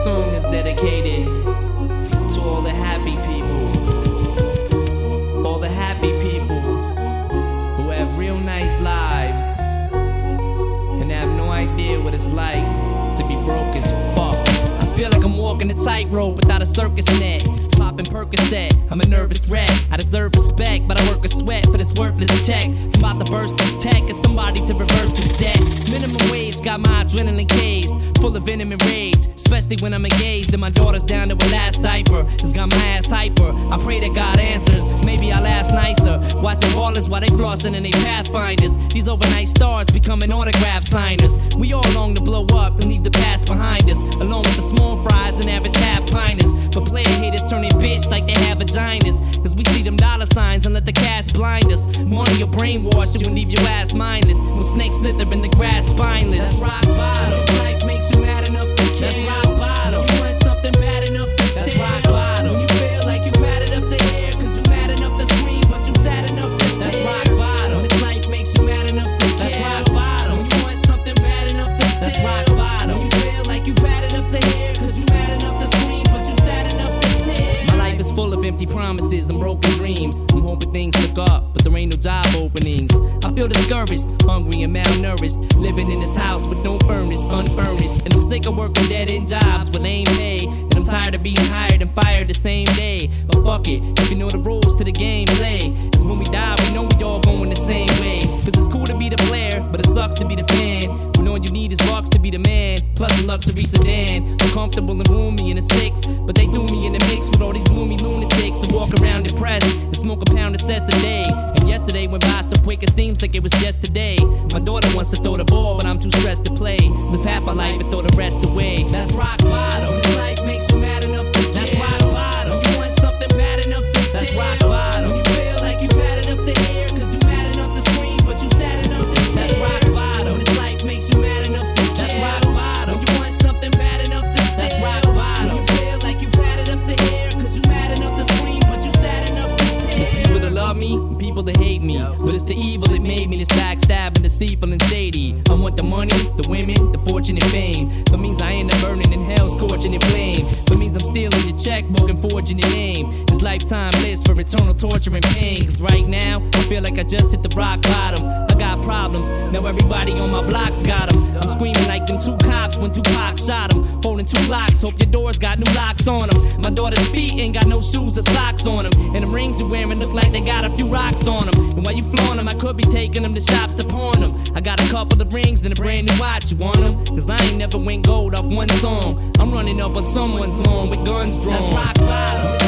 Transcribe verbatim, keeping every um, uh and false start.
song is dedicated to all the happy people, all the happy people who have real nice lives and have no idea what it's like to be broke as fuck. I feel like I'm walking a tightrope without a circus net. Popping Percocet, I'm a nervous wreck. I deserve respect, but I work a sweat for this worthless check. I'm about to burst this tech as somebody to reverse this debt. Minimum wage got my adrenaline caged, full of venom and rage, especially when I'm engaged and my daughter's down to her last diaper. It's got my ass hyper. I pray that God answers. Maybe I'll ask nicer. Watching ballers while they flossing and they pathfinders. These overnight stars becoming autograph signers. We all long to blow up and leave the past behind us, along with the small fries and average half piners. But player haters turn their bitch like they have vaginas, cause we see them dollar signs and let the cash blind us. Money or brainwash, it will leave your ass mindless. When snakes slither in the grass spineless. That's rock bottom. This life makes you mad enough to care. That's rock bottom. You want something bad enough to stay. That's rock bottom. When you feel like you've had it up to here, cause you mad enough to scream, but you sad enough to tear. That's rock bottom. This life makes you mad enough to care. That's rock bottom. When you want something bad enough to stay. That's rock bottom. When you feel like you've had it up to here, cause you mad enough to scream, but you sad enough to tear. My life is full of empty promises and broken dreams. I'm hoping things look up, but there ain't no job openings. I feel discouraged, hungry and malnourished, living in this house with no furnace, unfurnished. And I'm sick of working dead-end jobs with lame pay, and I'm tired of being hired and fired the same day. But fuck it, if you know the rules to the game, play. Cause when we die, we know we all going the same way. Cause it's cool to be the player, but it sucks to be the fan. When all you need is bucks to be the man, plus a luxury sedan. I'm comfortable and roomy in a six, but they threw me in the mix with all these gloomy lunatics that walk around depressed and smoke a pound of cess a day. And yesterday went by so quick it seems like it was just today. My daughter wants to throw the ball, but I'm too stressed to play. Live half my life and throw the rest away. That's rock bottom. This life makes you mad enough to care. That's rock bottom. You want something bad enough to stay. That's rock bottom. When you feel like you've had enough to hear, cause you mad enough to scream, but you sad enough to tear. That's rock bottom. This life makes you mad enough to care. That's rock bottom. You want something bad enough to stay. That's rock bottom. When you feel like you've had it up to here, cause you mad enough to scream, but you sad enough to tear. There's people that love me and people that hate me, but it's the evil that made me this backstabbing, deceitful and shady. I want the money, the women, the fortune and fame. That means I end up burning in hell, scorching in flame. That means I'm stealing your checkbook and forging your name. This lifetime list for eternal torture and pain. Cause right now, I feel like I just hit the rock bottom. I got problems, now everybody on my block's got them. I'm screaming like them two cops when Tupac shot them. Holding two blocks, hope your doors got new locks on them. My daughter's feet ain't got no shoes or socks on them. And the rings you're wearing look like they got a few rocks on them. And while you flaunt them, I could be taking them to shops to pawn them. I got a couple of rings and a brand new watch, you want them? Cause I ain't never went gold off one song. I'm running up on someone's lawn with guns drawn. That's rock bottom.